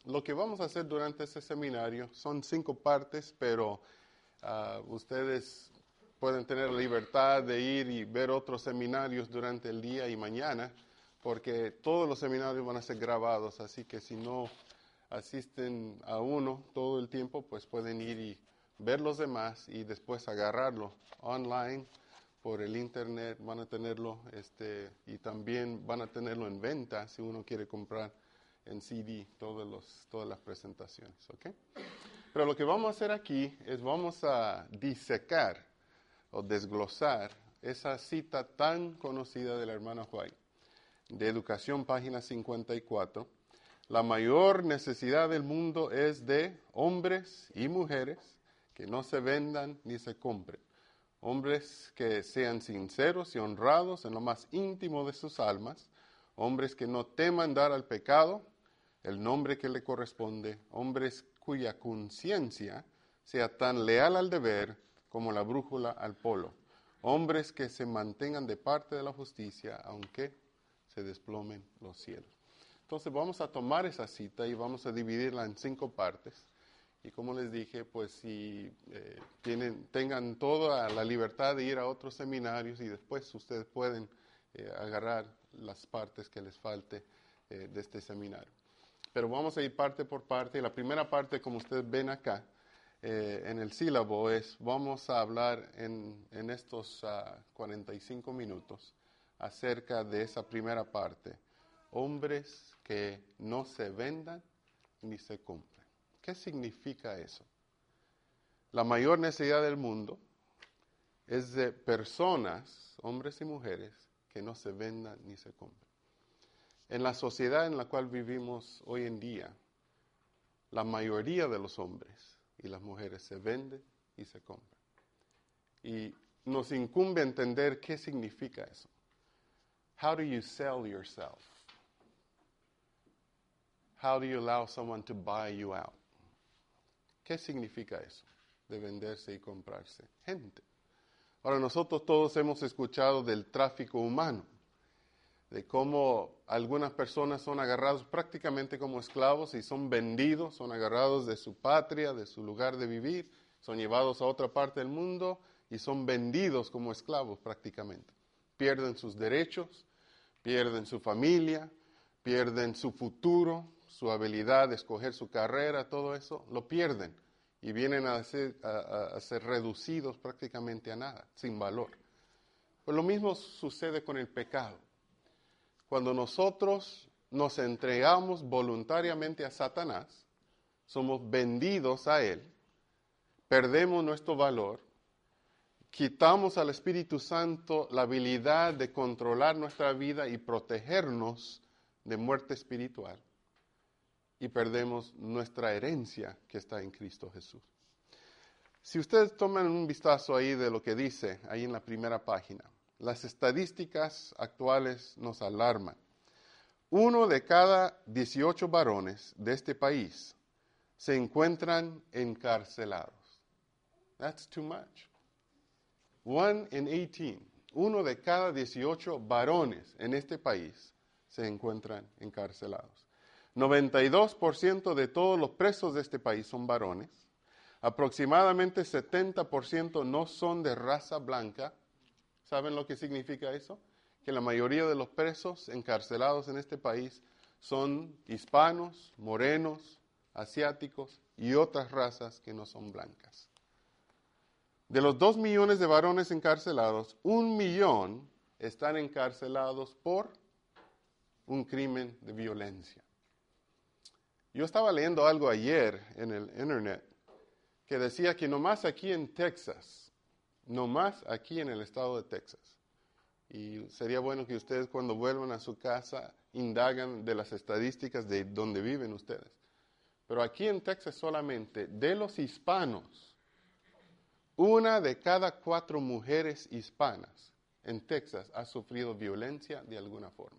Lo que vamos a hacer durante este seminario son 5 partes, pero ustedes pueden tener la libertad de ir y ver otros seminarios durante el día y mañana, porque todos los seminarios van a ser grabados, así que si no asisten a uno todo el tiempo, pues pueden ir y ver los demás y después agarrarlo online por el internet, van a tenerlo y también van a tenerlo en venta si uno quiere comprar en CD todas las presentaciones, ¿ok? Pero lo que vamos a hacer aquí es vamos a disecar o desglosar esa cita tan conocida de la hermana White, de Educación, página 54. La mayor necesidad del mundo es de hombres y mujeres que no se vendan ni se compren. Hombres que sean sinceros y honrados en lo más íntimo de sus almas. Hombres que no teman dar al pecado el nombre que le corresponde. Hombres cuya conciencia sea tan leal al deber como la brújula al polo. Hombres que se mantengan de parte de la justicia, aunque se desplomen los cielos. Entonces vamos a tomar esa cita y vamos a dividirla en 5 partes. Y como les dije, pues si tengan toda la libertad de ir a otros seminarios y después ustedes pueden agarrar las partes que les falte de este seminario. Pero vamos a ir parte por parte. Y la primera parte, como ustedes ven acá, en el sílabo, vamos a hablar en estos 45 minutos acerca de esa primera parte. Hombres que no se vendan ni se compren. ¿Qué significa eso? La mayor necesidad del mundo es de personas, hombres y mujeres, que no se vendan ni se compren. En la sociedad en la cual vivimos hoy en día, la mayoría de los hombres y las mujeres se venden y se compran. Y nos incumbe entender qué significa eso. How do you sell yourself? How do you allow someone to buy you out? ¿Qué significa eso de venderse y comprarse? Gente. Ahora, nosotros todos hemos escuchado del tráfico humano, de cómo algunas personas son agarrados prácticamente como esclavos y son vendidos, son agarrados de su patria, de su lugar de vivir, son llevados a otra parte del mundo y son vendidos como esclavos prácticamente. Pierden sus derechos, pierden su familia, pierden su futuro, su habilidad de escoger su carrera, todo eso, lo pierden y vienen a ser reducidos prácticamente a nada, sin valor. Pues lo mismo sucede con el pecado. Cuando nosotros nos entregamos voluntariamente a Satanás, somos vendidos a él, perdemos nuestro valor, quitamos al Espíritu Santo la habilidad de controlar nuestra vida y protegernos de muerte espiritual, y perdemos nuestra herencia que está en Cristo Jesús. Si ustedes toman un vistazo ahí de lo que dice ahí en la primera página, las estadísticas actuales nos alarman. 1 de cada 18 varones de este país se encuentran encarcelados. That's too much. 1 in 18. 1 de cada 18 varones en este país se encuentran encarcelados. 92% de todos los presos de este país son varones. Aproximadamente 70% no son de raza blanca. ¿Saben lo que significa eso? Que la mayoría de los presos encarcelados en este país son hispanos, morenos, asiáticos y otras razas que no son blancas. De los 2 millones de varones encarcelados, 1 millón están encarcelados por un crimen de violencia. Yo estaba leyendo algo ayer en el internet que decía que nomás aquí en Texas, nomás aquí en el estado de Texas, y sería bueno que ustedes cuando vuelvan a su casa indagan de las estadísticas de donde viven ustedes. Pero aquí en Texas solamente, de los hispanos, 1 de cada 4 mujeres hispanas en Texas ha sufrido violencia de alguna forma.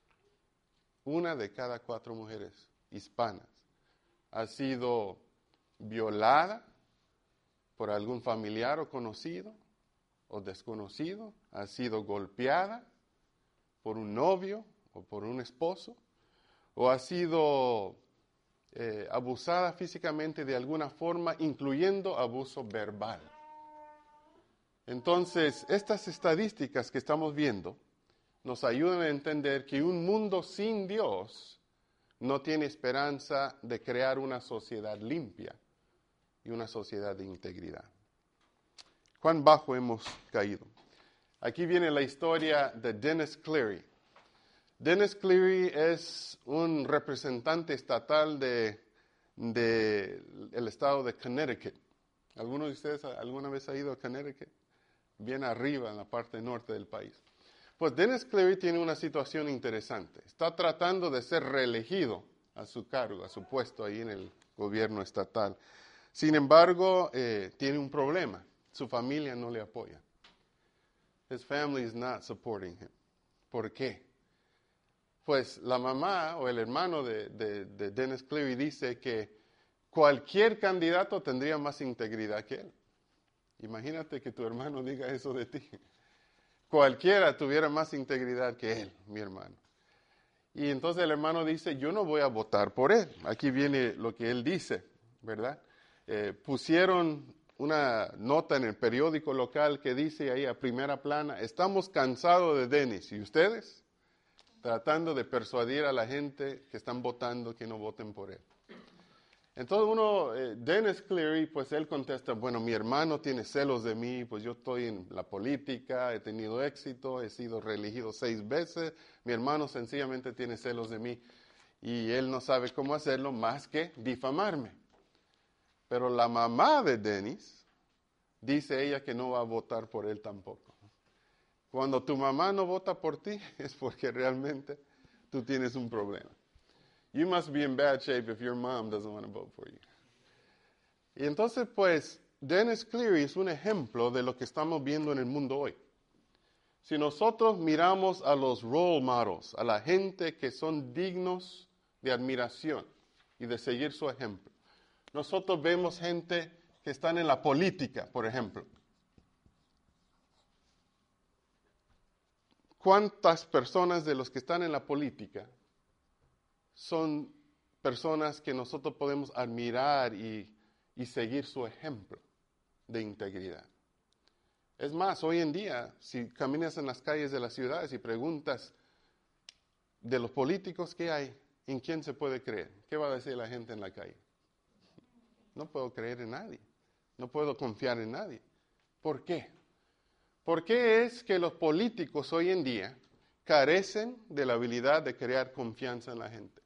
1 de cada 4 mujeres hispanas ha sido violada por algún familiar o conocido o desconocido, ha sido golpeada por un novio o por un esposo, o ha sido abusada físicamente de alguna forma, incluyendo abuso verbal. Entonces, estas estadísticas que estamos viendo nos ayudan a entender que un mundo sin Dios no tiene esperanza de crear una sociedad limpia y una sociedad de integridad. ¿Cuán bajo hemos caído? Aquí viene la historia de Dennis Cleary. Dennis Cleary es un representante estatal del estado de Connecticut. ¿Alguno de ustedes alguna vez ha ido a Connecticut? Bien arriba, en la parte norte del país. Pues Dennis Cleary tiene una situación interesante. Está tratando de ser reelegido a su cargo, a su puesto ahí en el gobierno estatal. Sin embargo, tiene un problema. Su familia no le apoya. His family is not supporting him. ¿Por qué? Pues la mamá o el hermano de Dennis Cleary dice que cualquier candidato tendría más integridad que él. Imagínate que tu hermano diga eso de ti. Cualquiera tuviera más integridad que él, mi hermano. Y entonces el hermano dice, yo no voy a votar por él. Aquí viene lo que él dice, ¿verdad? Pusieron una nota en el periódico local que dice ahí a primera plana, estamos cansados de Dennis. ¿Y ustedes? Tratando de persuadir a la gente que están votando que no voten por él. Entonces Dennis Cleary, pues él contesta, bueno, mi hermano tiene celos de mí, pues yo estoy en la política, he tenido éxito, he sido reelegido 6 veces, mi hermano sencillamente tiene celos de mí y él no sabe cómo hacerlo más que difamarme. Pero la mamá de Dennis dice ella que no va a votar por él tampoco. Cuando tu mamá no vota por ti es porque realmente tú tienes un problema. You must be in bad shape if your mom doesn't want to vote for you. Y entonces, pues, Dennis Cleary es un ejemplo de lo que estamos viendo en el mundo hoy. Si nosotros miramos a los role models, a la gente que son dignos de admiración y de seguir su ejemplo, nosotros vemos gente que están en la política, por ejemplo. ¿Cuántas personas de los que están en la política son personas que nosotros podemos admirar y seguir su ejemplo de integridad? Es más, hoy en día, si caminas en las calles de las ciudades y preguntas de los políticos que hay, ¿en quién se puede creer? ¿Qué va a decir la gente en la calle? No puedo creer en nadie. No puedo confiar en nadie. ¿Por qué? ¿Por qué es que los políticos hoy en día carecen de la habilidad de crear confianza en la gente?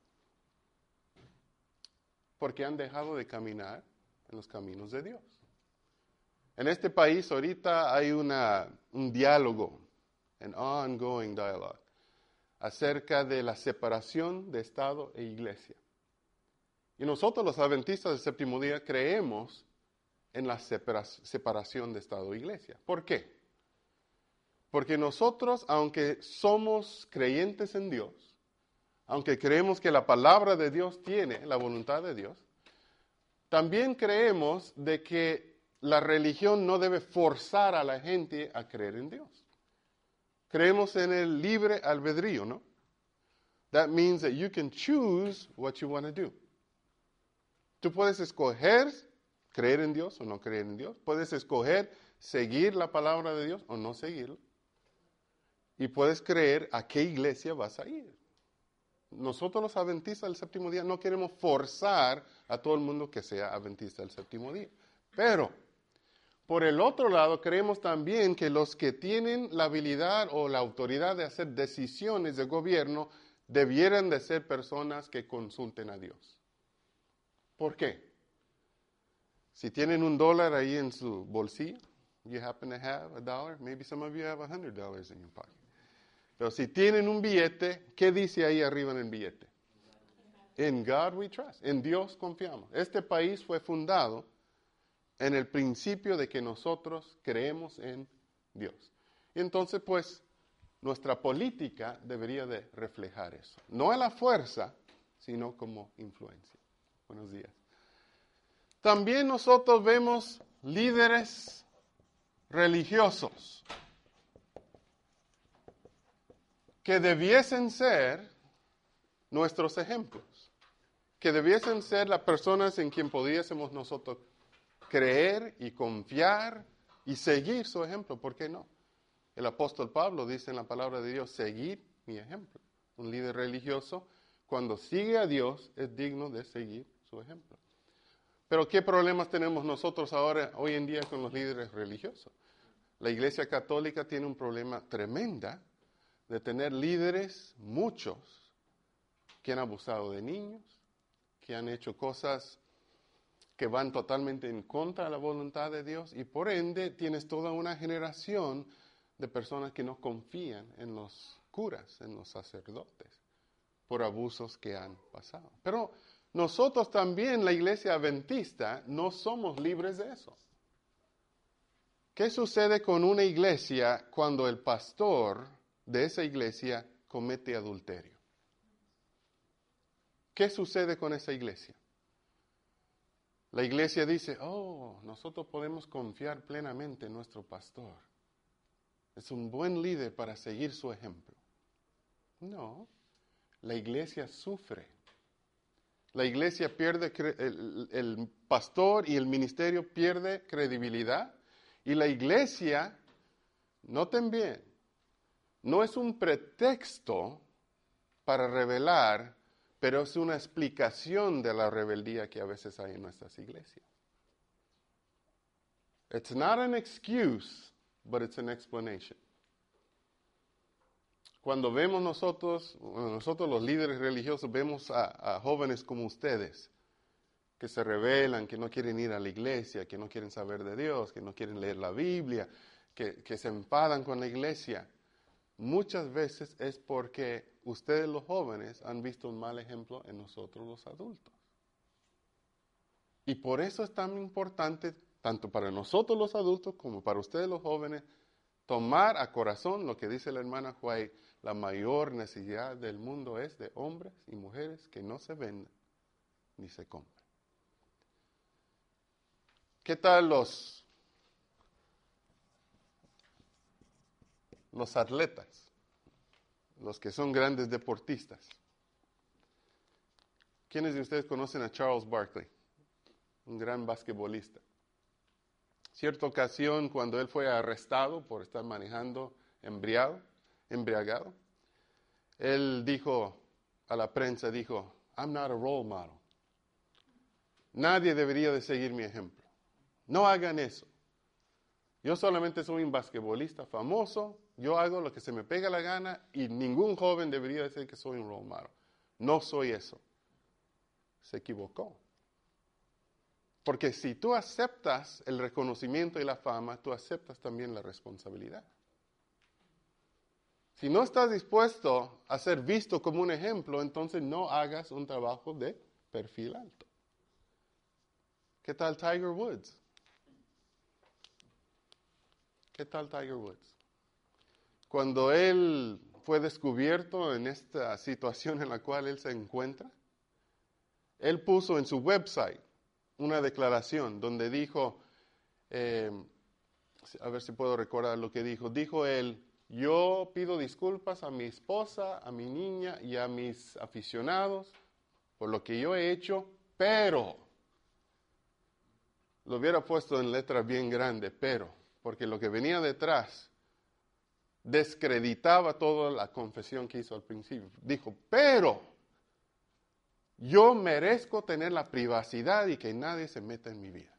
Porque han dejado de caminar en los caminos de Dios. En este país ahorita hay un diálogo, an ongoing dialogue, acerca de la separación de Estado e Iglesia. Y nosotros los adventistas del séptimo día creemos en la separación de Estado e Iglesia. ¿Por qué? Porque nosotros, aunque somos creyentes en Dios, aunque creemos que la palabra de Dios tiene la voluntad de Dios, también creemos de que la religión no debe forzar a la gente a creer en Dios. Creemos en el libre albedrío, ¿no? That means that you can choose what you want to do. Tú puedes escoger creer en Dios o no creer en Dios. Puedes escoger seguir la palabra de Dios o no seguirla. Y puedes creer a qué iglesia vas a ir. Nosotros los adventistas del séptimo día no queremos forzar a todo el mundo que sea adventista del séptimo día. Pero, por el otro lado, creemos también que los que tienen la habilidad o la autoridad de hacer decisiones de gobierno debieran de ser personas que consulten a Dios. ¿Por qué? Si tienen $1 ahí en su bolsillo, you happen to have $1, maybe some of you have $100 in your pocket. Pero si tienen un billete, ¿qué dice ahí arriba en el billete? In God we trust. En Dios confiamos. Este país fue fundado en el principio de que nosotros creemos en Dios. Y entonces, pues, nuestra política debería de reflejar eso. No a la fuerza, sino como influencia. Buenos días. También nosotros vemos líderes religiosos que debiesen ser nuestros ejemplos. que debiesen ser las personas en quien pudiésemos nosotros creer y confiar y seguir su ejemplo. ¿Por qué no? El apóstol Pablo dice en la palabra de Dios, seguid mi ejemplo. Un líder religioso, cuando sigue a Dios, es digno de seguir su ejemplo. Pero ¿qué problemas tenemos nosotros ahora, hoy en día, con los líderes religiosos? La Iglesia Católica tiene un problema tremendo de tener líderes, muchos, que han abusado de niños, que han hecho cosas que van totalmente en contra de la voluntad de Dios, y por ende tienes toda una generación de personas que no confían en los curas, en los sacerdotes, por abusos que han pasado. Pero nosotros también, la Iglesia Adventista, no somos libres de eso. ¿Qué sucede con una iglesia cuando el pastor de esa iglesia comete adulterio? ¿Qué sucede con esa iglesia? La iglesia dice, nosotros podemos confiar plenamente en nuestro pastor. Es un buen líder para seguir su ejemplo. No, la iglesia sufre. La iglesia pierde, el pastor y el ministerio pierde credibilidad. Y la iglesia, noten bien, no es un pretexto para revelar, pero es una explicación de la rebeldía que a veces hay en nuestras iglesias. It's not an excuse, but it's an explanation. Cuando vemos nosotros los líderes religiosos, vemos a jóvenes como ustedes, que se rebelan, que no quieren ir a la iglesia, que no quieren saber de Dios, que no quieren leer la Biblia, que se enfadan con la iglesia. Muchas veces es porque ustedes los jóvenes han visto un mal ejemplo en nosotros los adultos. Y por eso es tan importante, tanto para nosotros los adultos como para ustedes los jóvenes, tomar a corazón lo que dice la hermana White: la mayor necesidad del mundo es de hombres y mujeres que no se vendan ni se compran. ¿Qué tal los atletas? Los que son grandes deportistas. ¿Quiénes de ustedes conocen a Charles Barkley? Un gran basquetbolista. Cierta ocasión, cuando él fue arrestado por estar manejando embriagado, él dijo a la prensa, I'm not a role model. Nadie debería de seguir mi ejemplo. No hagan eso. Yo solamente soy un basquetbolista famoso, yo hago lo que se me pega la gana y ningún joven debería decir que soy un role model. No soy eso. Se equivocó. Porque si tú aceptas el reconocimiento y la fama, tú aceptas también la responsabilidad. Si no estás dispuesto a ser visto como un ejemplo, entonces no hagas un trabajo de perfil alto. ¿Qué tal Tiger Woods? ¿Qué tal Tiger Woods? Cuando él fue descubierto en esta situación en la cual él se encuentra, él puso en su website una declaración donde dijo, a ver si puedo recordar lo que dijo. Dijo él, yo pido disculpas a mi esposa, a mi niña y a mis aficionados por lo que yo he hecho, pero, lo hubiera puesto en letras bien grandes, pero, porque lo que venía detrás descreditaba toda la confesión que hizo al principio. Dijo, pero yo merezco tener la privacidad y que nadie se meta en mi vida.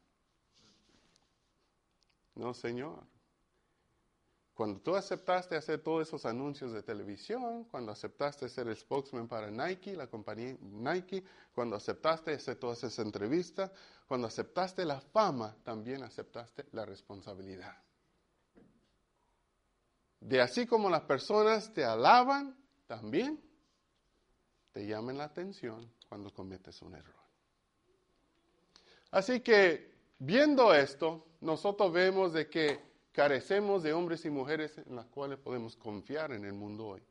No, señor. Cuando tú aceptaste hacer todos esos anuncios de televisión, cuando aceptaste ser el spokesman para Nike, la compañía Nike, cuando aceptaste hacer todas esas entrevistas, cuando aceptaste la fama, también aceptaste la responsabilidad. De así como las personas te alaban, también te llaman la atención cuando cometes un error. Así que, viendo esto, nosotros vemos de que carecemos de hombres y mujeres en las cuales podemos confiar en el mundo hoy.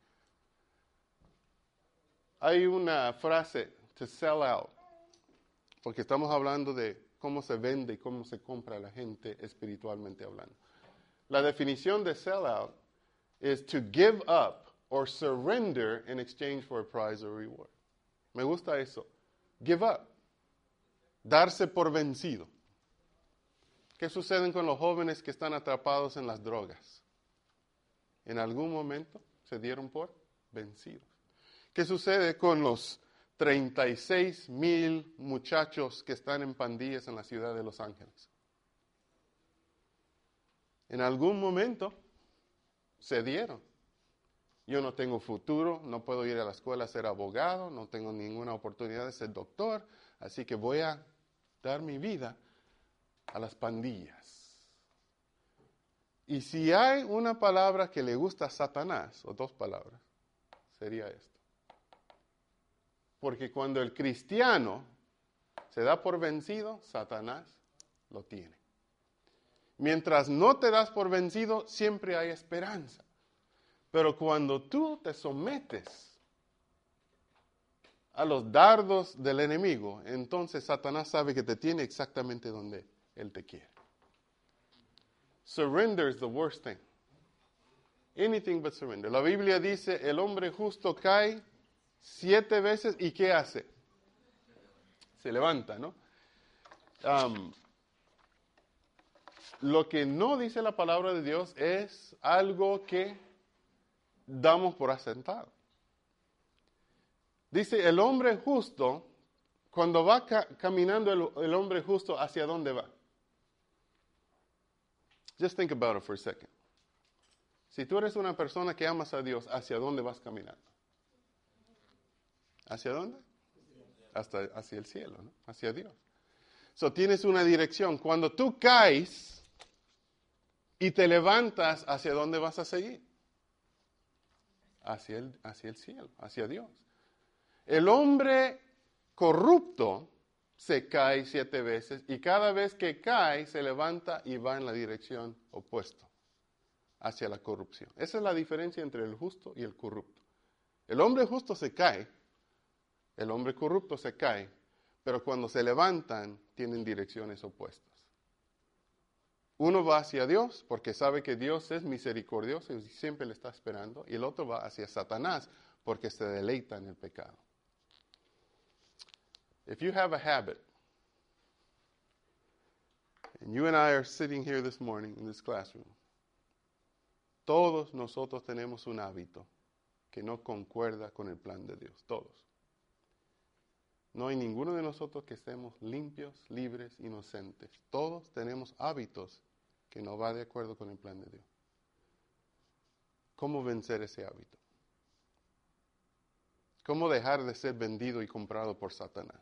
Hay una frase, to sell out, porque estamos hablando de cómo se vende y cómo se compra la gente espiritualmente hablando. La definición de sell out is to give up or surrender in exchange for a prize or reward. Me gusta eso. Give up. Darse por vencido. ¿Qué sucede con los jóvenes que están atrapados en las drogas? En algún momento se dieron por vencidos. ¿Qué sucede con los 36,000 muchachos que están en pandillas en la ciudad de Los Ángeles? En algún momento se dieron. Yo no tengo futuro, no puedo ir a la escuela a ser abogado, no tengo ninguna oportunidad de ser doctor, así que voy a dar mi vida a las pandillas. Y si hay una palabra que le gusta a Satanás, o dos palabras, sería esto. Porque cuando el cristiano se da por vencido, Satanás lo tiene. Mientras no te das por vencido, siempre hay esperanza. Pero cuando tú te sometes a los dardos del enemigo, entonces Satanás sabe que te tiene exactamente donde él te quiere. Surrender is the worst thing. Anything but surrender. La Biblia dice, el hombre justo cae 7 veces y ¿qué hace? Se levanta, ¿no? Lo que no dice la palabra de Dios es algo que damos por asentado. Dice, el hombre justo, cuando va caminando el hombre justo, ¿hacia dónde va? Just think about it for a second. Si tú eres una persona que amas a Dios, ¿hacia dónde vas caminando? ¿Hacia dónde? Hacia el cielo, ¿no? Hacia Dios. So, tienes una dirección. Cuando tú caes y te levantas, ¿hacia dónde vas a seguir? Hacia el cielo, hacia Dios. El hombre corrupto se cae 7 veces y cada vez que cae se levanta y va en la dirección opuesta, hacia la corrupción. Esa es la diferencia entre el justo y el corrupto. El hombre justo se cae, el hombre corrupto se cae, pero cuando se levantan tienen direcciones opuestas. Uno va hacia Dios porque sabe que Dios es misericordioso y siempre le está esperando, y el otro va hacia Satanás porque se deleita en el pecado. If you have a habit, and you and I are sitting here this morning in this classroom, todos nosotros tenemos un hábito que no concuerda con el plan de Dios, todos. No hay ninguno de nosotros que estemos limpios, libres, inocentes. Todos tenemos hábitos que no va de acuerdo con el plan de Dios. ¿Cómo vencer ese hábito? ¿Cómo dejar de ser vendido y comprado por Satanás?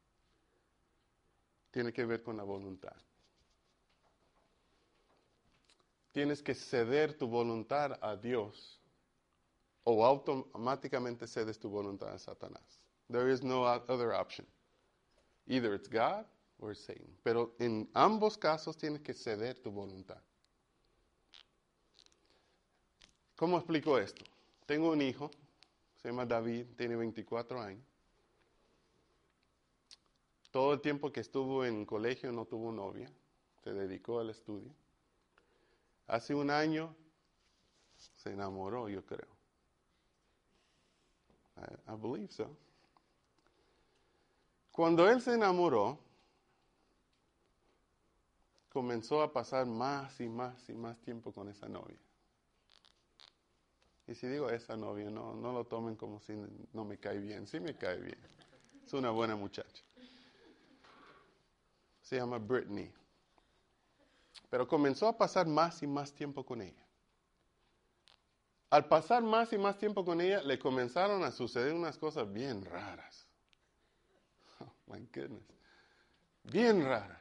Tiene que ver con la voluntad. Tienes que ceder tu voluntad a Dios o automáticamente cedes tu voluntad a Satanás. There is no other option. Either it's God or it's Satan. Pero en ambos casos tienes que ceder tu voluntad. ¿Cómo explico esto? Tengo un hijo, se llama David, tiene 24 años. Todo el tiempo que estuvo en colegio no tuvo novia, se dedicó al estudio. Hace un año se enamoró, yo creo. I believe so. Cuando él se enamoró, comenzó a pasar más y más y más tiempo con esa novia. Y si digo esa novia, no lo tomen como si no me cae bien. Sí me cae bien. Es una buena muchacha. Se llama Brittany. Pero comenzó a pasar más y más tiempo con ella. Al pasar más y más tiempo con ella, le comenzaron a suceder unas cosas bien raras. Oh, my goodness. Bien raras.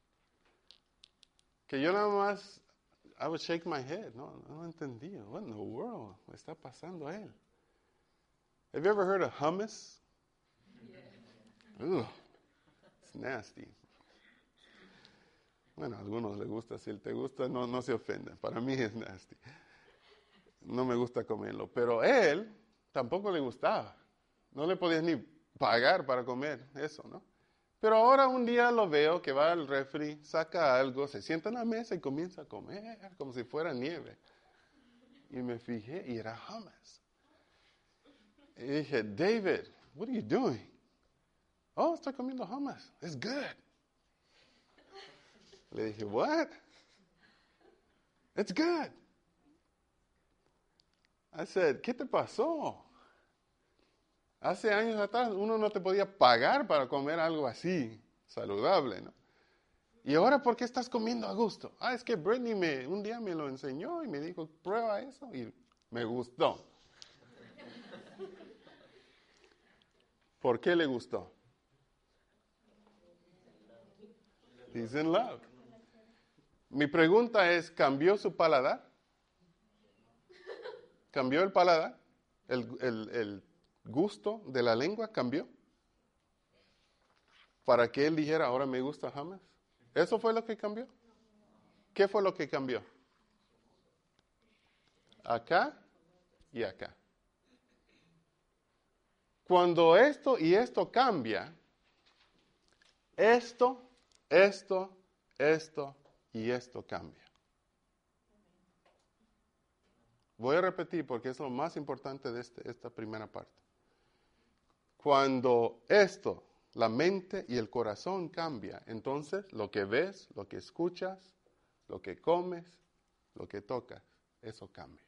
Que yo nada más, I would shake my head. No entendía. What in the world está pasando a él? Have you ever heard of hummus? Yeah. Ugh, it's nasty. Bueno, a algunos les gusta. Si te gusta, no se ofenden. Para mí es nasty. No me gusta comerlo. Pero él tampoco le gustaba. No le podías ni pagar para comer eso, ¿no? Pero ahora un día lo veo que va al refri, saca algo, se sienta en la mesa y comienza a comer como si fuera nieve. Y me fijé y era hummus. Y dije, David, what are you doing? Oh, estoy comiendo hummus. It's good. Le dije, what? It's good. I said, ¿qué te pasó? Hace años atrás uno no te podía pagar para comer algo así, saludable, ¿no? ¿Y ahora por qué estás comiendo a gusto? Ah, es que Brittany un día me lo enseñó y me dijo, prueba eso, y me gustó. ¿Por qué le gustó? He's in love. Mi pregunta es, ¿cambió su paladar? ¿Cambió el paladar? ¿El gusto de la lengua cambió? Para que él dijera, ahora me gusta jamás. ¿Eso fue lo que cambió? ¿Qué fue lo que cambió? Acá y acá. Cuando esto y esto cambia, esto y esto cambia. Voy a repetir porque es lo más importante de esta primera parte. Cuando esto, la mente y el corazón cambia, entonces lo que ves, lo que escuchas, lo que comes, lo que tocas, eso cambia.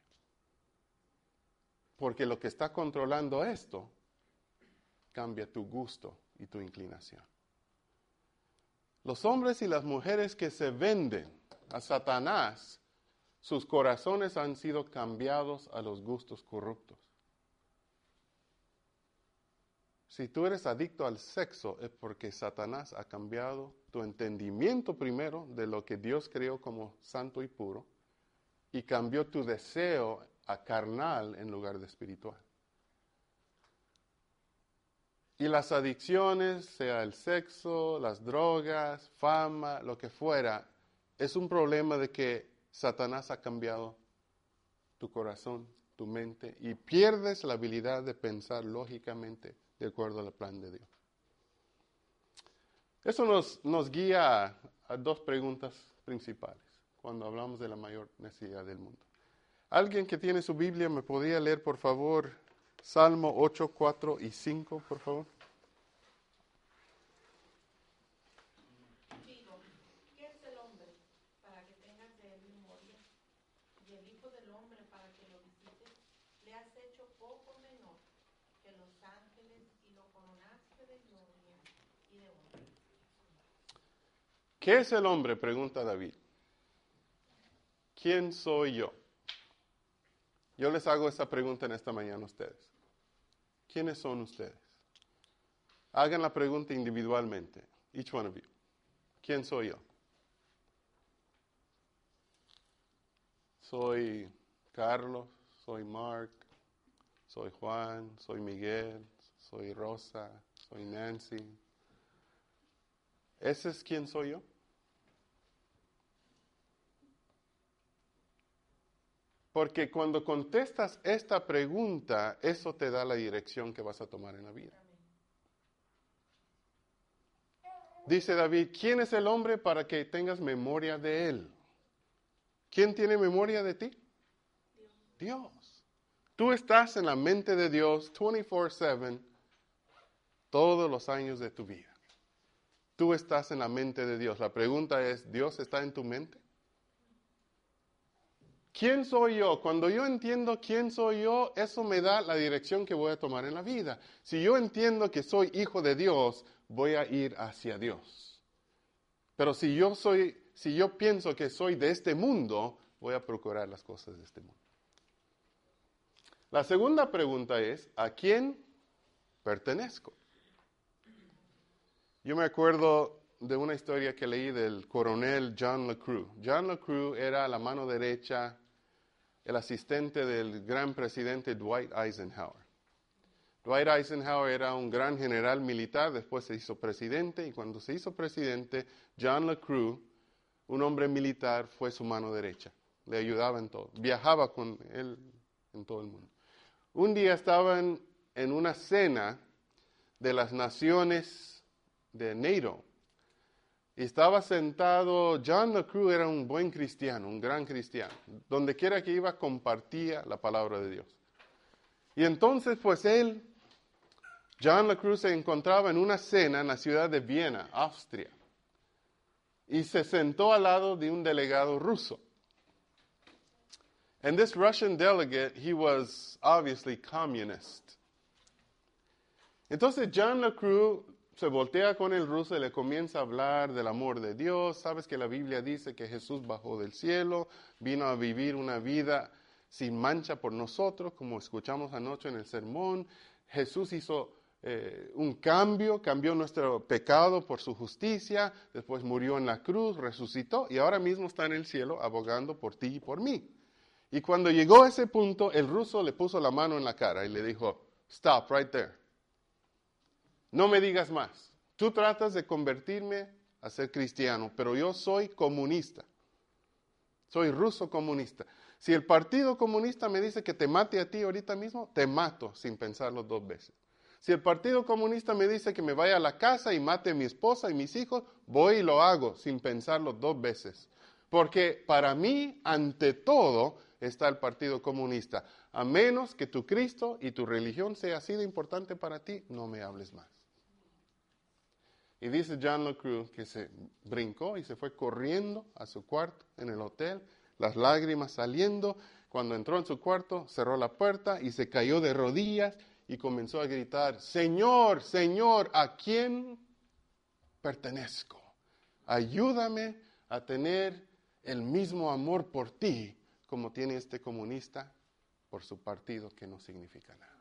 Porque lo que está controlando esto cambia tu gusto y tu inclinación. Los hombres y las mujeres que se venden a Satanás, sus corazones han sido cambiados a los gustos corruptos. Si tú eres adicto al sexo es porque Satanás ha cambiado tu entendimiento primero de lo que Dios creó como santo y puro y cambió tu deseo a carnal en lugar de espiritual. Y las adicciones, sea el sexo, las drogas, fama, lo que fuera, es un problema de que Satanás ha cambiado tu corazón, tu mente, y pierdes la habilidad de pensar lógicamente de acuerdo al plan de Dios. Eso nos guía a dos preguntas principales cuando hablamos de la mayor necesidad del mundo. ¿Alguien que tiene su Biblia me podría leer, por favor, Salmo 8, 4 y 5, por favor? Digo, ¿qué es el hombre para que tengas de él memoria? Y el Hijo del Hombre para que lo visites. Le has hecho poco menor que los ángeles y lo coronaste de gloria y de honra. ¿Qué es el hombre?, pregunta David. ¿Quién soy yo? Yo les hago esta pregunta en esta mañana a ustedes. ¿Quiénes son ustedes? Hagan la pregunta individualmente, each one of you. ¿Quién soy yo? Soy Carlos, soy Mark, soy Juan, soy Miguel, soy Rosa, soy Nancy. ¿Ese es quién soy yo? Porque cuando contestas esta pregunta, eso te da la dirección que vas a tomar en la vida. Dice David, ¿quién es el hombre para que tengas memoria de él? ¿Quién tiene memoria de ti? Dios. Tú estás en la mente de Dios 24/7 todos los años de tu vida. Tú estás en la mente de Dios. La pregunta es, ¿Dios está en tu mente? ¿Quién soy yo? Cuando yo entiendo quién soy yo, eso me da la dirección que voy a tomar en la vida. Si yo entiendo que soy hijo de Dios, voy a ir hacia Dios. Pero si yo pienso que soy de este mundo, voy a procurar las cosas de este mundo. La segunda pregunta es, ¿a quién pertenezco? Yo me acuerdo de una historia que leí del coronel John LeCroux. John LeCroux era la mano derecha, el asistente del gran presidente Dwight Eisenhower. Dwight Eisenhower era un gran general militar, después se hizo presidente, y cuando se hizo presidente, John LeCroux, un hombre militar, fue su mano derecha. Le ayudaba en todo. Viajaba con él en todo el mundo. Un día estaban en una cena de las naciones de NATO. Y estaba sentado, John LeCroux era un buen cristiano, un gran cristiano. Donde quiera que iba, compartía la palabra de Dios. Y entonces, pues John La Cruz se encontraba en una cena en la ciudad de Viena, Austria, y se sentó al lado de un delegado ruso. And this Russian delegate, he was obviously communist. Entonces John La Cruz se voltea con el ruso y le comienza a hablar del amor de Dios. Sabes que la Biblia dice que Jesús bajó del cielo, vino a vivir una vida sin mancha por nosotros, como escuchamos anoche en el sermón. Jesús hizo un cambio, cambió nuestro pecado por su justicia, después murió en la cruz, resucitó y ahora mismo está en el cielo abogando por ti y por mí. Y cuando llegó a ese punto, el ruso le puso la mano en la cara y le dijo, stop right there. No me digas más. Tú tratas de convertirme a ser cristiano, pero yo soy comunista. Soy ruso comunista. Si el Partido Comunista me dice que te mate a ti ahorita mismo, te mato sin pensarlo 2 veces. Si el Partido Comunista me dice que me vaya a la casa y mate a mi esposa y mis hijos, voy y lo hago sin pensarlo 2 veces. Porque para mí, ante todo, está el Partido Comunista. A menos que tu Cristo y tu religión sea así de importante para ti, no me hables más. Y dice John La Cruz que se brincó y se fue corriendo a su cuarto en el hotel, las lágrimas saliendo. Cuando entró en su cuarto, cerró la puerta y se cayó de rodillas y comenzó a gritar, Señor, Señor, ¿a quién pertenezco? Ayúdame a tener el mismo amor por ti como tiene este comunista por su partido que no significa nada.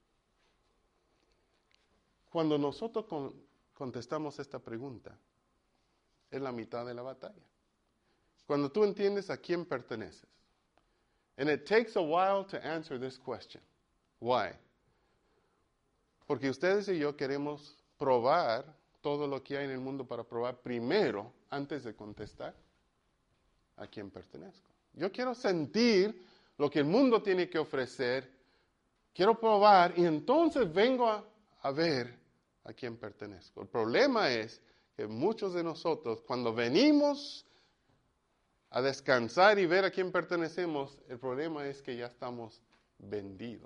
Cuando nosotros contestamos esta pregunta, es la mitad de la batalla. Cuando tú entiendes a quién perteneces. And it takes a while to answer this question. Why? Porque ustedes y yo queremos probar todo lo que hay en el mundo para probar primero, antes de contestar, a quién pertenezco. Yo quiero sentir lo que el mundo tiene que ofrecer, quiero probar y entonces vengo a ver a quién pertenezco. El problema es que muchos de nosotros, cuando venimos a descansar y ver a quién pertenecemos, el problema es que ya estamos vendidos.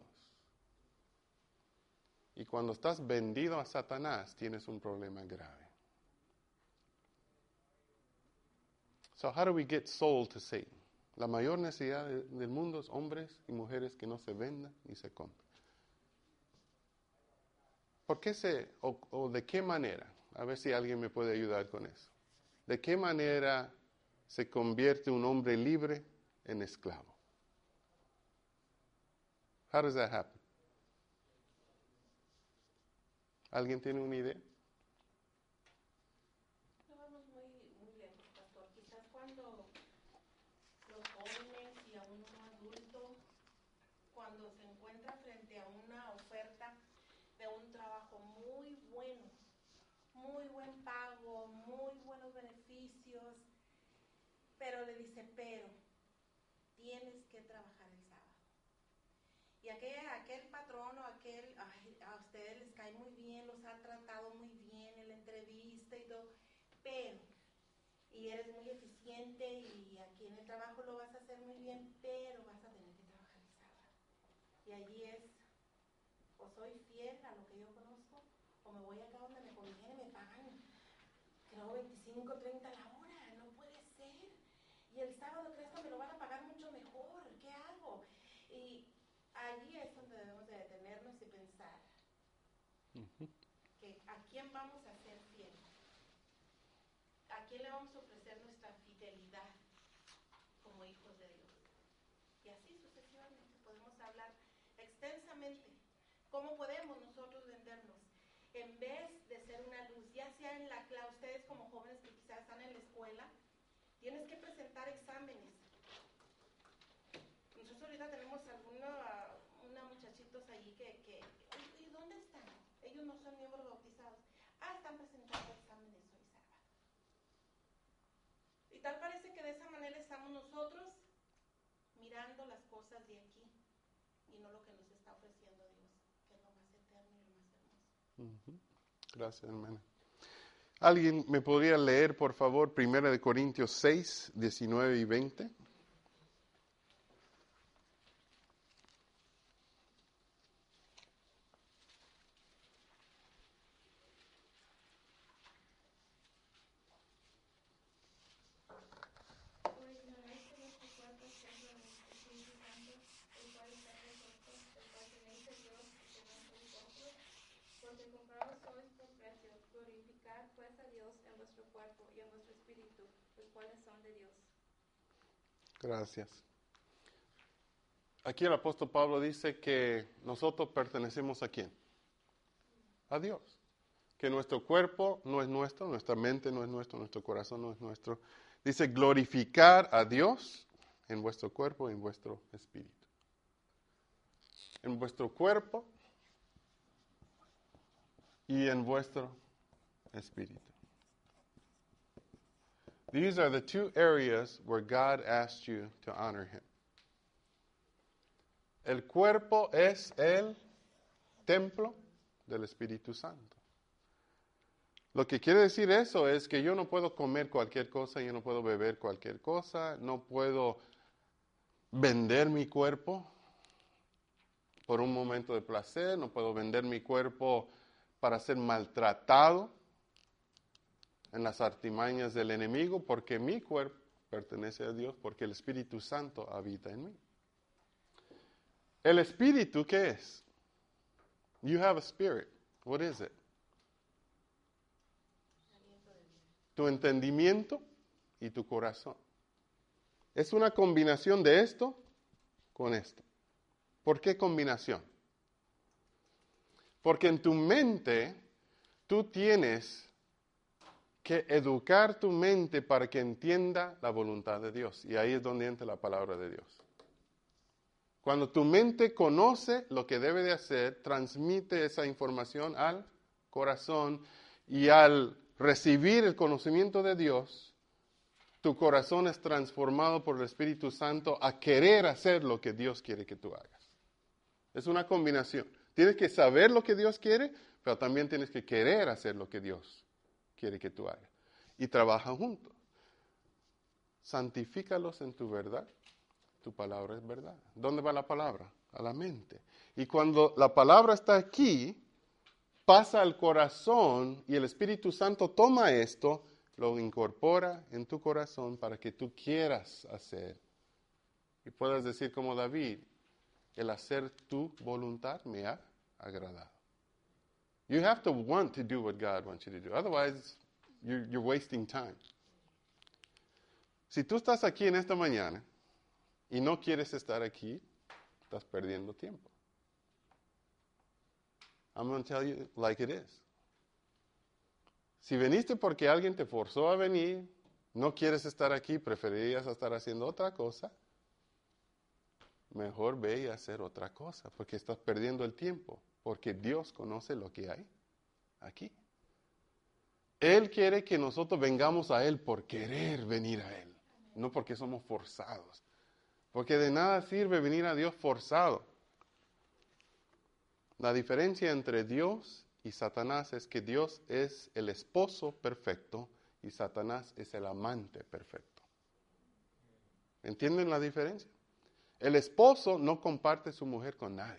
Y cuando estás vendido a Satanás, tienes un problema grave. So how do we get sold to Satan? La mayor necesidad del mundo es hombres y mujeres que no se vendan ni se compran. ¿Por qué o de qué manera? A ver si alguien me puede ayudar con eso. ¿De qué manera se convierte un hombre libre en esclavo? How does that happen? ¿Alguien tiene una idea? No vamos muy lejos, pastor. Quizás cuando los jóvenes y aún un adulto, cuando se encuentra frente a una oferta de un trabajo muy bueno, muy buen pago, muy buenos beneficios, pero le dice, pero tienes que trabajar el sábado. Y aquel patrón o a ustedes les cae muy bien, los ha tratado muy bien en la entrevista y todo, pero, y eres muy eficiente y aquí en el trabajo lo vas a hacer muy bien, pero vas a tener que trabajar el sábado. Y allí es, o soy fiel a lo que yo conozco, o me voy acá donde me conviene y me pagan, creo 25, 30 la hora, no puede ser. Y el sábado crees que me lo van a pagar mucho mejor, ¿qué hago? Y allí es donde debemos de detenernos y pensar que a quién vamos a ser fieles, a quién le vamos a ofrecer nuestra fidelidad como hijos de Dios. Y así sucesivamente podemos hablar extensamente cómo podemos nosotros vendernos en vez de ser una luz, ya sea en la clase, ustedes como jóvenes que quizás están en la escuela, tienes que presentar exámenes. Nosotros ahorita tenemos una muchachitos allí que ¿y dónde están? Ellos no son miembros bautizados. Están presentando exámenes hoy sábado. Y tal parece que de esa manera estamos nosotros mirando las cosas de aquí y no lo que nos está ofreciendo Dios, que es lo más eterno y lo más hermoso. Gracias, hermana. ¿Alguien me podría leer, por favor, 1 Corintios 6, 19 y 20? porque comprados sois por precio. Glorificad pues a Dios en vuestro cuerpo y en vuestro espíritu, los cuales son de Dios. Gracias. Aquí el apóstol Pablo dice que nosotros pertenecemos ¿a quién? A Dios. Que nuestro cuerpo no es nuestro, nuestra mente no es nuestro, nuestro corazón no es nuestro. Dice glorificar a Dios en vuestro cuerpo y en vuestro espíritu. En vuestro cuerpo y en vuestro espíritu. These are the two areas where God asked you to honor Him. El cuerpo es el templo del Espíritu Santo. Lo que quiere decir eso es que yo no puedo comer cualquier cosa, yo no puedo beber cualquier cosa, no puedo vender mi cuerpo por un momento de placer, no puedo vender mi cuerpo para ser maltratado en las artimañas del enemigo, porque mi cuerpo pertenece a Dios, porque el Espíritu Santo habita en mí. ¿El Espíritu qué es? You have a spirit. What is it? Tu entendimiento y tu corazón. Es una combinación de esto con esto. ¿Por qué combinación? Porque en tu mente tú tienes que educar tu mente para que entienda la voluntad de Dios. Y ahí es donde entra la palabra de Dios. Cuando tu mente conoce lo que debe de hacer, transmite esa información al corazón y al recibir el conocimiento de Dios, tu corazón es transformado por el Espíritu Santo a querer hacer lo que Dios quiere que tú hagas. Es una combinación. Tienes que saber lo que Dios quiere, pero también tienes que querer hacer lo que Dios quiere que tú hagas. Y trabaja juntos. Santifícalos en tu verdad. Tu palabra es verdad. ¿Dónde va la palabra? A la mente. Y cuando la palabra está aquí, pasa al corazón y el Espíritu Santo toma esto, lo incorpora en tu corazón para que tú quieras hacer. Y puedas decir como David, el hacer tu voluntad me ha agradado. You have to want to do what God wants you to do. Otherwise, you're wasting time. Si tú estás aquí en esta mañana y no quieres estar aquí, estás perdiendo tiempo. I'm going to tell you like it is. Si viniste porque alguien te forzó a venir, no quieres estar aquí, preferirías estar haciendo otra cosa, mejor ve y hacer otra cosa, porque estás perdiendo el tiempo, porque Dios conoce lo que hay aquí. Él quiere que nosotros vengamos a Él por querer venir a Él, no porque somos forzados. Porque de nada sirve venir a Dios forzado. La diferencia entre Dios y Satanás es que Dios es el esposo perfecto y Satanás es el amante perfecto. ¿Entienden la diferencia? El esposo no comparte su mujer con nadie.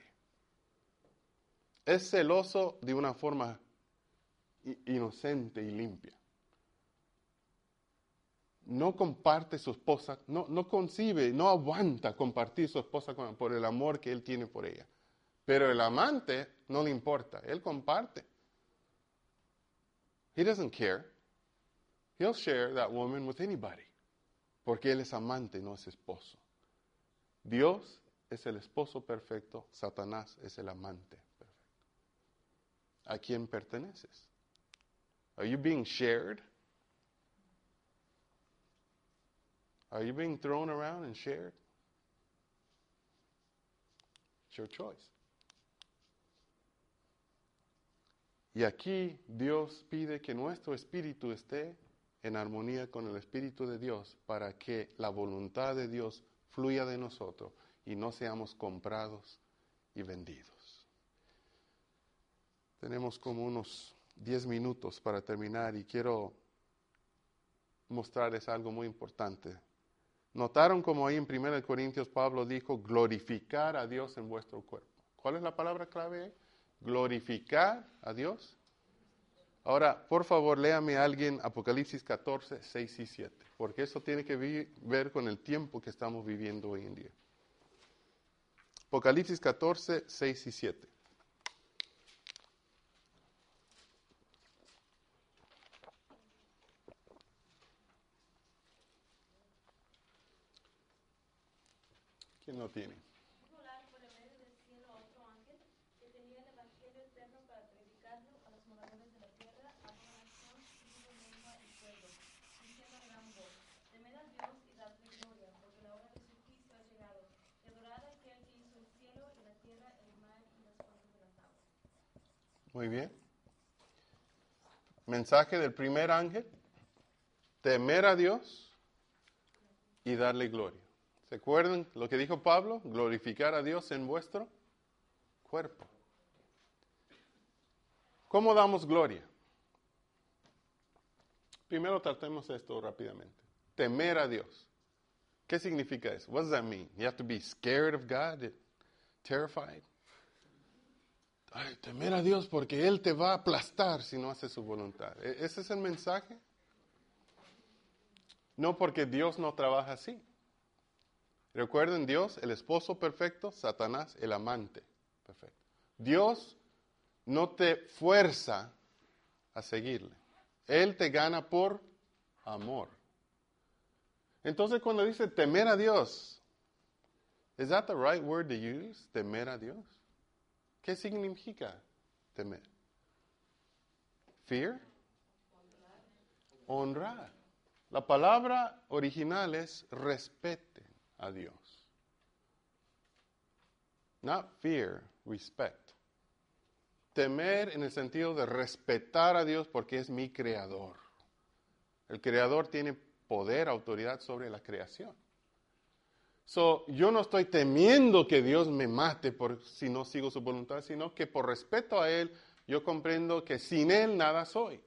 Es celoso de una forma inocente y limpia. No comparte su esposa, no concibe, no aguanta compartir su esposa por el amor que él tiene por ella. Pero el amante no le importa, él comparte. He doesn't care. He'll share that woman with anybody. Porque él es amante, no es esposo. Dios es el esposo perfecto, Satanás es el amante perfecto. ¿A quién perteneces? Are you being shared? Are you being thrown around and shared? It's your choice. Y aquí Dios pide que nuestro espíritu esté en armonía con el Espíritu de Dios para que la voluntad de Dios fluya de nosotros y no seamos comprados y vendidos. Tenemos como unos 10 minutos para terminar y quiero mostrarles algo muy importante. ¿Notaron como ahí en 1 Corintios Pablo dijo glorificar a Dios en vuestro cuerpo? ¿Cuál es la palabra clave ahí? Glorificar a Dios. Ahora, por favor, léame a alguien Apocalipsis 14, 6 y 7, porque eso tiene que ver con el tiempo que estamos viviendo hoy en día. Apocalipsis 14, 6 y 7. ¿Quién lo tiene? Volar por el medio del cielo a otro ángel que tenía el evangelio eterno para predicarlo a los moradores de la tierra, a toda nación, tribu, lengua y pueblo, diciendo a gran voz: temed a Dios y dadle gloria, porque la hora de su juicio ha llegado, y adorad a aquel que hizo el cielo y la tierra, el mar y las fuentes de las aguas. Muy bien. Mensaje del primer ángel: temer a Dios y darle gloria. ¿Se acuerdan lo que dijo Pablo? Glorificar a Dios en vuestro cuerpo. ¿Cómo damos gloria? Primero tratemos esto rápidamente. Temer a Dios. ¿Qué significa eso? What does that mean? You have to be scared of God, terrified. Ay, temer a Dios porque Él te va a aplastar si no haces su voluntad. ¿Ese es el mensaje? No, porque Dios no trabaja así. Recuerden, Dios, el esposo perfecto, Satanás, el amante perfecto. Dios no te fuerza a seguirle. Él te gana por amor. Entonces, cuando dice temer a Dios, ¿is that the right word to use? Temer a Dios. ¿Qué significa temer? Fear. Honrar. La palabra original es respeten a Dios. Not fear, respect. Temer en el sentido de respetar a Dios porque es mi creador. El creador tiene poder, autoridad sobre la creación. Yo no estoy temiendo que Dios me mate si no sigo su voluntad, sino que por respeto a Él, yo comprendo que sin Él nada soy.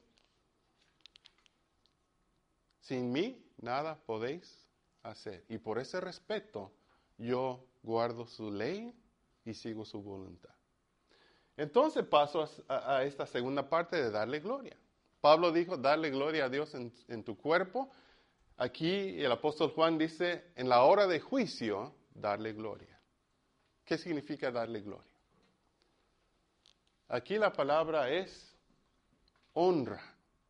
Sin mí nada podéis hacer. Y por ese respeto, yo guardo su ley y sigo su voluntad. Entonces paso a esta segunda parte de darle gloria. Pablo dijo, darle gloria a Dios en tu cuerpo. Aquí el apóstol Juan dice, en la hora de juicio, darle gloria. ¿Qué significa darle gloria? Aquí la palabra es honra.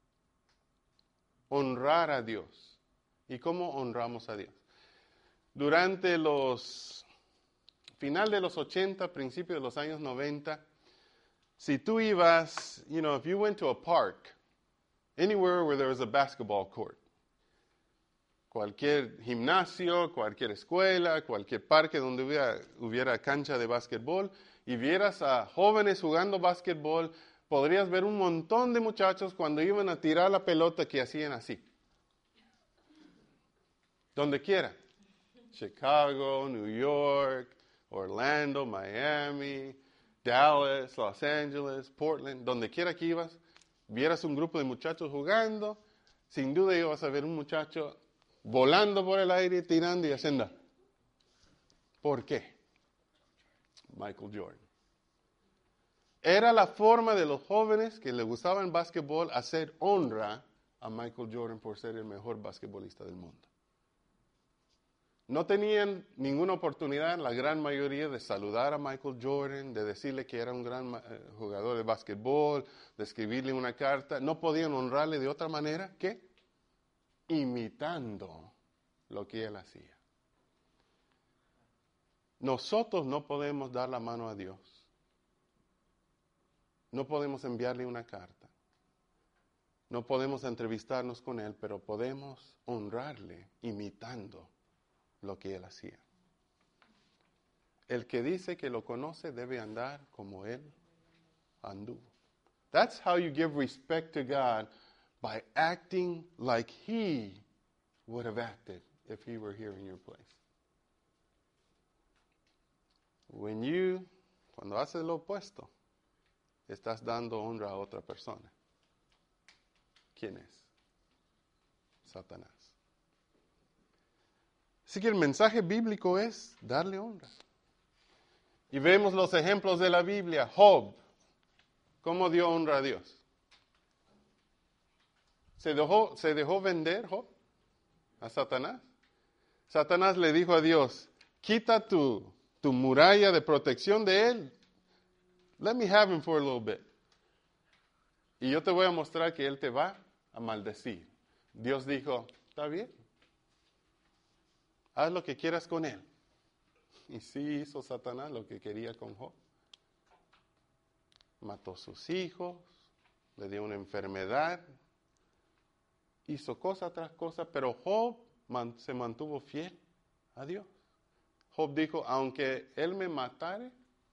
Honrar a Dios. ¿Y cómo honramos a Dios? Durante final de los 80, principios de los años 90, si tú ibas, if you went to a park, anywhere where there was a basketball court, cualquier gimnasio, cualquier escuela, cualquier parque donde hubiera cancha de básquetbol, y vieras a jóvenes jugando básquetbol, podrías ver un montón de muchachos cuando iban a tirar la pelota que hacían así. Donde quiera. Chicago, New York, Orlando, Miami, Dallas, Los Angeles, Portland, donde quiera que ibas, vieras un grupo de muchachos jugando, sin duda ibas a ver un muchacho volando por el aire, tirando y haciendo. ¿Por qué? Michael Jordan. Era la forma de los jóvenes que le gustaba el básquetbol hacer honra a Michael Jordan por ser el mejor basquetbolista del mundo. No tenían ninguna oportunidad, la gran mayoría, de saludar a Michael Jordan, de decirle que era un gran jugador de básquetbol, de escribirle una carta. No podían honrarle de otra manera que imitando lo que él hacía. Nosotros no podemos dar la mano a Dios. No podemos enviarle una carta. No podemos entrevistarnos con Él, pero podemos honrarle imitando lo que Él hacía. El que dice que lo conoce debe andar como Él anduvo. That's how you give respect to God, by acting like He would have acted if He were here in your place. Cuando haces lo opuesto, estás dando honra a otra persona. ¿Quién es? Satanás. Así que el mensaje bíblico es darle honra. Y vemos los ejemplos de la Biblia. Job, ¿cómo dio honra a Dios? ¿Se dejó vender Job a Satanás? Satanás le dijo a Dios, quita tu muralla de protección de él. Let me have him for a little bit. Y yo te voy a mostrar que él te va a maldecir. Dios dijo, está bien. Haz lo que quieras con él. Y sí hizo Satanás lo que quería con Job. Mató a sus hijos, le dio una enfermedad, hizo cosa tras cosa, pero Job se mantuvo fiel a Dios. Job dijo, aunque él me matare,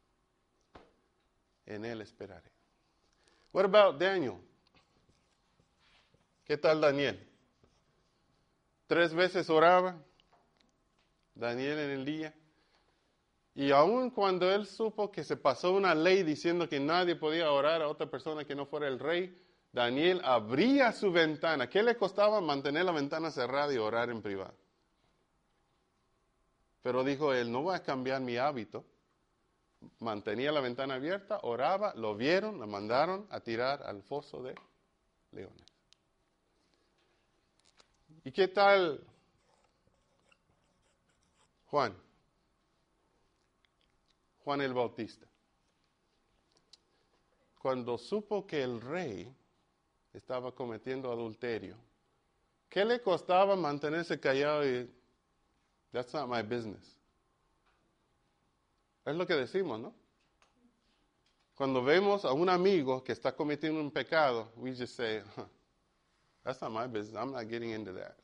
en él esperaré. What about Daniel? ¿Qué tal Daniel? 3 veces oraba Daniel en el día. Y aun cuando él supo que se pasó una ley diciendo que nadie podía orar a otra persona que no fuera el rey, Daniel abría su ventana. ¿Qué le costaba mantener la ventana cerrada y orar en privado? Pero dijo él, no voy a cambiar mi hábito. Mantenía la ventana abierta, oraba, lo vieron, lo mandaron a tirar al foso de leones. ¿Y qué tal Juan? Juan el Bautista. Cuando supo que el rey estaba cometiendo adulterio, ¿qué le costaba mantenerse callado y that's not my business? Es lo que decimos, ¿no? Cuando vemos a un amigo que está cometiendo un pecado, we just say, that's not my business, I'm not getting into that.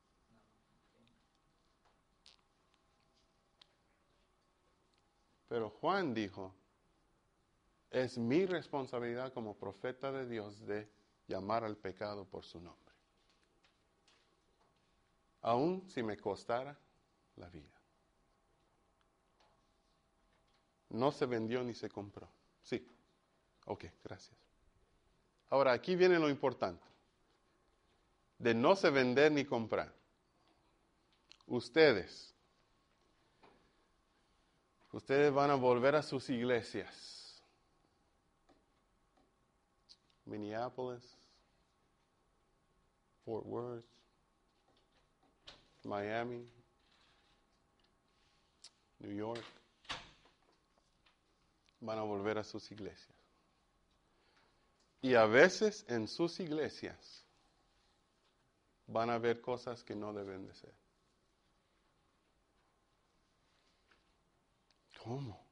Pero Juan dijo, es mi responsabilidad como profeta de Dios de llamar al pecado por su nombre. Aun si me costara la vida. No se vendió ni se compró. Sí. Ok, gracias. Ahora, aquí viene lo importante. De no se vender ni comprar. Ustedes van a volver a sus iglesias. Minneapolis, Fort Worth, Miami, New York. Van a volver a sus iglesias. Y a veces en sus iglesias van a ver cosas que no deben de ser. ¿Cómo?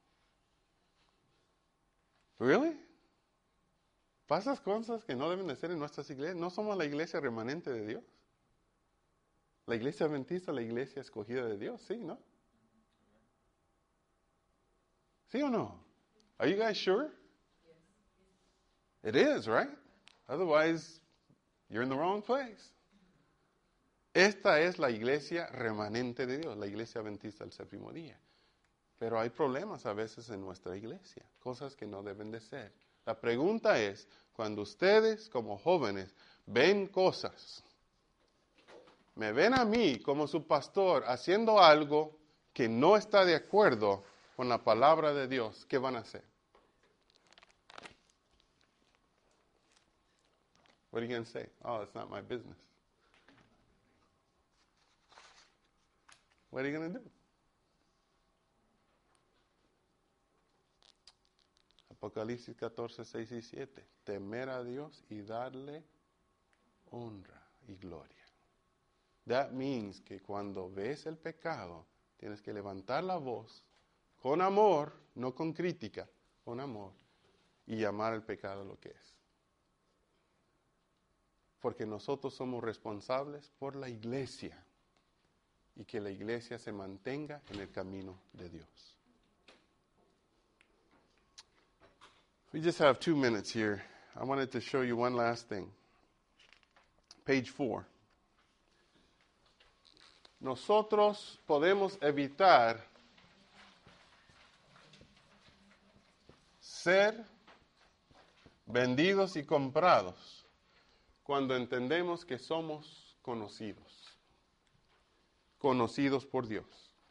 ¿Really? ¿Pasas cosas que no deben de ser en nuestras iglesias? ¿No somos la iglesia remanente de Dios? La iglesia adventista, la iglesia escogida de Dios, sí, ¿no? ¿Sí o no? Are you guys sure? It is, right? Otherwise, you're in the wrong place. Esta es la iglesia remanente de Dios, la iglesia adventista del séptimo día. Pero hay problemas a veces en nuestra iglesia, cosas que no deben de ser. La pregunta es, cuando ustedes como jóvenes ven cosas, me ven a mí como su pastor haciendo algo que no está de acuerdo con la palabra de Dios, ¿qué van a hacer? What are you going to say? Oh, it's not my business. What are you going to do? Apocalipsis 14, 6 y 7. Temer a Dios y darle honra y gloria. That means que cuando ves el pecado, tienes que levantar la voz con amor, no con crítica, con amor, y llamar al pecado lo que es. Porque nosotros somos responsables por la iglesia y que la iglesia se mantenga en el camino de Dios. We just have 2 minutes here. I wanted to show you one last thing. Page 4. Nosotros podemos evitar ser vendidos y comprados cuando entendemos que somos conocidos por Dios.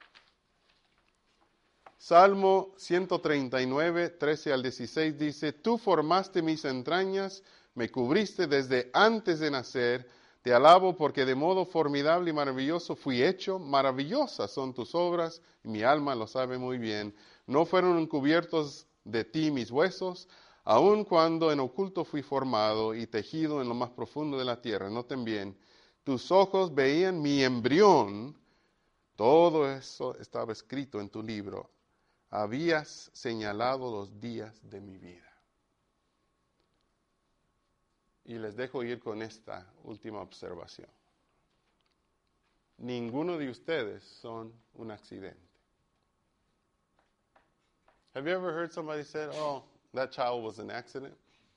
Salmo 139, 13 al 16 dice, Tú formaste mis entrañas, me cubriste desde antes de nacer, te alabo porque de modo formidable y maravilloso fui hecho, maravillosas son tus obras, y mi alma lo sabe muy bien. No fueron encubiertos de ti mis huesos, aun cuando en oculto fui formado y tejido en lo más profundo de la tierra. Noten bien, tus ojos veían mi embrión, Todo eso estaba escrito en tu libro. Habías señalado los días de mi vida. Y les dejo ir con esta última observación. Ninguno de ustedes son un accidente. Have you ever heard somebody say, "Oh, that child was an accident"?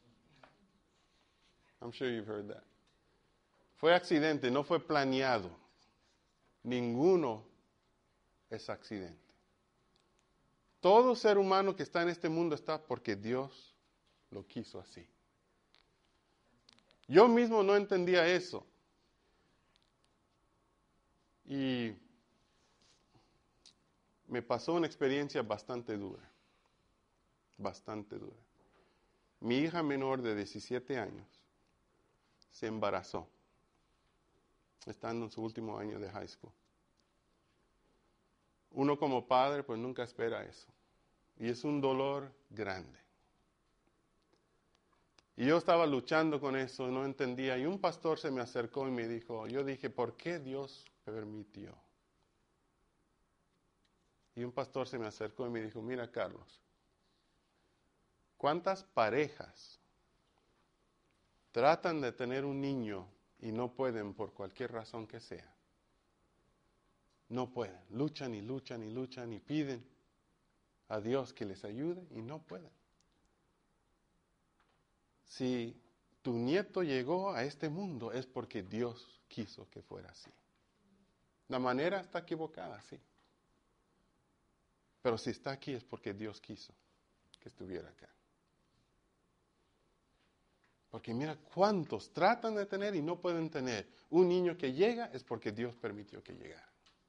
I'm sure you've heard that. Fue accidente, no fue planeado. Ninguno es accidente. Todo ser humano que está en este mundo está porque Dios lo quiso así. Yo mismo no entendía eso. Y me pasó una experiencia bastante dura. Bastante dura. Mi hija menor de 17 años se embarazó, estando en su último año de high school. Uno como padre pues nunca espera eso. Y es un dolor grande. Y yo estaba luchando con eso, no entendía. Y un pastor se me acercó y me dijo, yo dije, ¿por qué Dios permitió? Y un pastor se me acercó y me dijo, mira Carlos, ¿cuántas parejas tratan de tener un niño y no pueden por cualquier razón que sea? No pueden, luchan y luchan y luchan y piden a Dios que les ayude y no pueden. Si tu nieto llegó a este mundo es porque Dios quiso que fuera así. La manera está equivocada, sí. Pero si está aquí es porque Dios quiso que estuviera acá. Porque mira cuántos tratan de tener y no pueden tener. Un niño que llega es porque Dios permitió que llegara.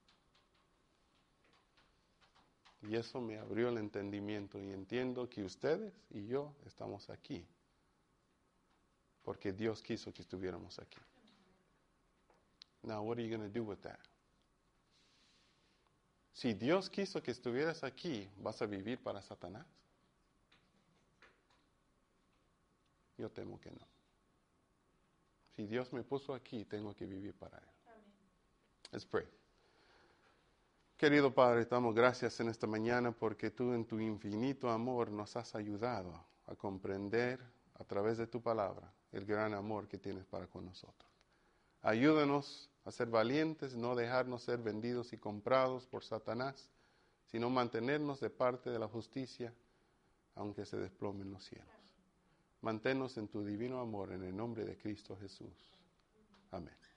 Y eso me abrió el entendimiento y entiendo que ustedes y yo estamos aquí porque Dios quiso que estuviéramos aquí. Now, what are you going to do with that? Si Dios quiso que estuvieras aquí, ¿vas a vivir para Satanás? Yo temo que no. Si Dios me puso aquí, tengo que vivir para Él. Let's pray. Querido Padre, te damos gracias en esta mañana porque tú en tu infinito amor nos has ayudado a comprender a través de tu palabra el gran amor que tienes para con nosotros. Ayúdanos a ser valientes, no dejarnos ser vendidos y comprados por Satanás, sino mantenernos de parte de la justicia, aunque se desplomen los cielos. Manténnos en tu divino amor en el nombre de Cristo Jesús. Amén.